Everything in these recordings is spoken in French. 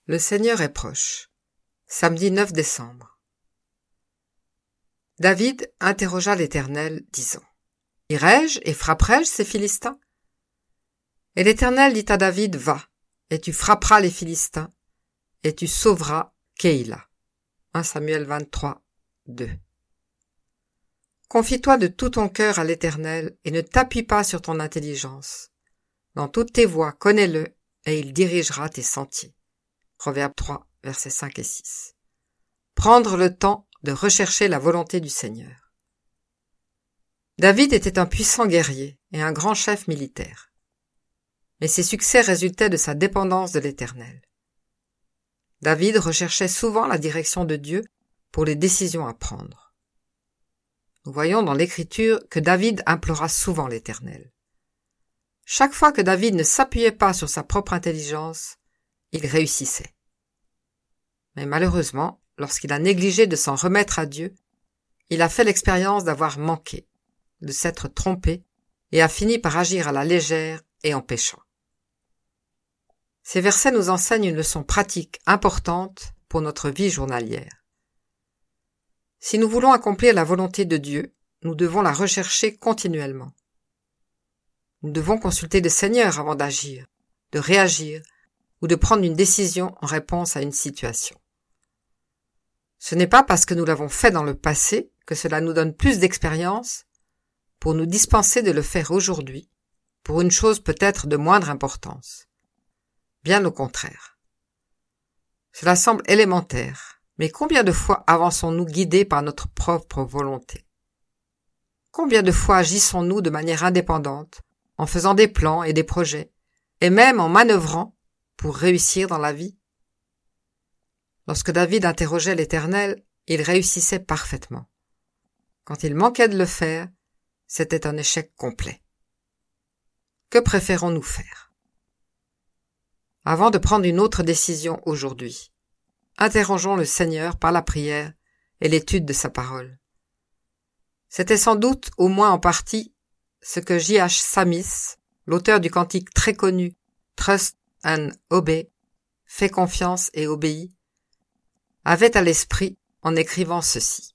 Le Seigneur est proche. Samedi 9 décembre. David interrogea l'Éternel, disant : Irai-je et frapperai-je ces Philistins ? Et l'Éternel dit à David : Va, et tu frapperas les Philistins, et tu sauveras Keïla. 1 Samuel 23, 2. Confie-toi de tout ton cœur à l'Éternel et ne t'appuie pas sur ton intelligence. Dans toutes tes voies, connais-le, et il dirigera tes sentiers. Proverbe 3, versets 5 et 6. Prendre le temps de rechercher la volonté du Seigneur. David était un puissant guerrier et un grand chef militaire. Mais ses succès résultaient de sa dépendance de l'Éternel. David recherchait souvent la direction de Dieu pour les décisions à prendre. Nous voyons dans l'Écriture que David implora souvent l'Éternel. Chaque fois que David ne s'appuyait pas sur sa propre intelligence, il réussissait. Mais malheureusement, lorsqu'il a négligé de s'en remettre à Dieu, il a fait l'expérience d'avoir manqué, de s'être trompé, et a fini par agir à la légère et en péchant. Ces versets nous enseignent une leçon pratique importante pour notre vie journalière. Si nous voulons accomplir la volonté de Dieu, nous devons la rechercher continuellement. Nous devons consulter le Seigneur avant d'agir, de réagir ou de prendre une décision en réponse à une situation. Ce n'est pas parce que nous l'avons fait dans le passé que cela nous donne plus d'expérience pour nous dispenser de le faire aujourd'hui, pour une chose peut-être de moindre importance. Bien au contraire. Cela semble élémentaire, mais combien de fois avançons-nous guidés par notre propre volonté ? Combien de fois agissons-nous de manière indépendante, en faisant des plans et des projets, et même en manœuvrant pour réussir dans la vie ? Lorsque David interrogeait l'Éternel, il réussissait parfaitement. Quand il manquait de le faire, c'était un échec complet. Que préférons-nous faire ? Avant de prendre une autre décision aujourd'hui, interrogeons le Seigneur par la prière et l'étude de sa parole. C'était sans doute, au moins en partie, ce que J.H. Sammis, l'auteur du cantique très connu « Trust and Obey » « Fais confiance et obéis » avait à l'esprit en écrivant ceci.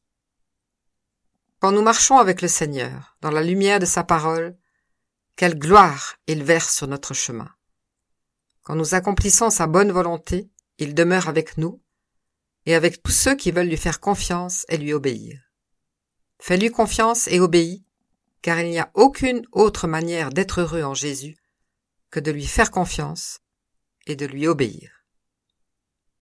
Quand nous marchons avec le Seigneur, dans la lumière de sa parole, quelle gloire il verse sur notre chemin. Quand nous accomplissons sa bonne volonté, il demeure avec nous et avec tous ceux qui veulent lui faire confiance et lui obéir. Fais-lui confiance et obéis, car il n'y a aucune autre manière d'être heureux en Jésus que de lui faire confiance et de lui obéir.